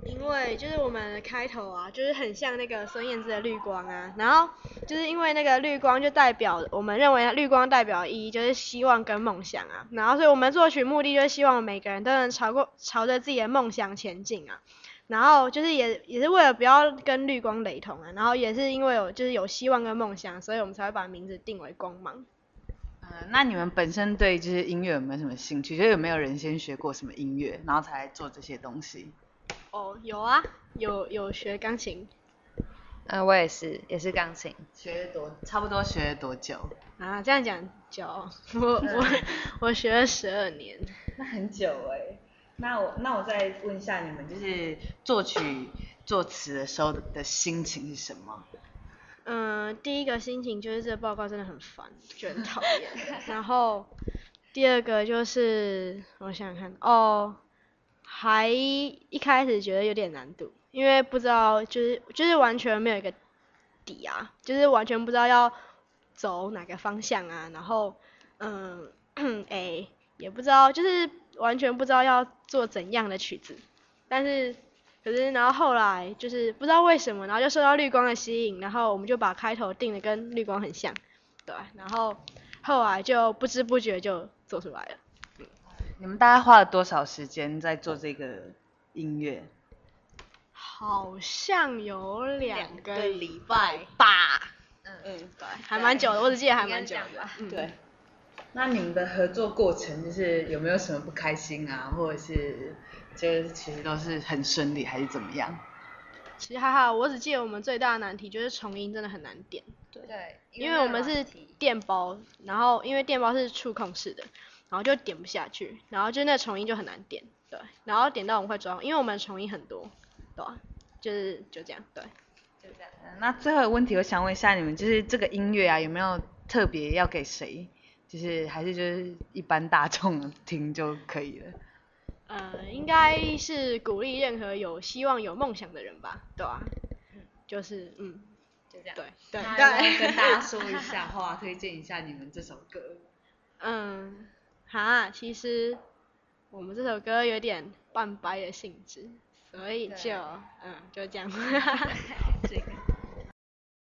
因为就是我们的开头啊，就是很像那个孙燕姿的绿光啊，然后就是因为那个绿光就代表我们认为绿光代表的意义就是希望跟梦想啊，然后所以我们作曲目的就是希望每个人都能朝着自己的梦想前进啊，然后就是也是为了不要跟绿光雷同啊，然后也是因为有希望跟梦想，所以我们才会把名字定为光芒。 那你们本身对就是音乐有没有什么兴趣？就有没有人先学过什么音乐，然后才做这些东西？ 哦，有啊，有学钢琴。 我也是钢琴。 差不多学了多久？ 啊，这样讲久，我学了12年。 那很久哎。那我再问一下你们，就是作曲作词的时候的心情是什么？ 第一个心情就是这个报告真的很烦，就很讨厌。然后第二个就是我想想看，还一开始觉得有点难读，因为不知道就是完全没有一个底啊，就是完全不知道要走哪个方向啊，然后嗯也不知道，就是完全不知道要做怎样的曲子，但是然后后来就是不知道为什么，然后就受到绿光的吸引，然后我们就把开头定的跟绿光很像，对，然后后来就不知不觉就做出来了。 你们大概花了多少时间在做这个音乐？ 好像有2个礼拜吧。 对，还蛮久的，我只记得还蛮久的。 对。那你们的合作过程就是有没有什么不开心啊，或者是就是其实都是很顺利，还是怎么样？ 其实还好，我只记得我们最大的难题就是重音真的很难点。 对， 因为我们是电包，然后因为电包是触控式的，然后就点不下去，然后就那重音就很难点，对，然后点到我们会抓，因为我们重音很多，对吧？就这样，对。 就这样。 那最后一个问题，我想问一下你们，就是这个音乐啊，有没有特别要给谁？就是还是就是一般大众听就可以了？ 应该是鼓励任何有希望、有梦想的人吧，对吧？就是就这样。 对对对。跟大家说一下话，推荐一下你们这首歌。 其实我们这首歌有点半掰的性质，所以就这样。 这个。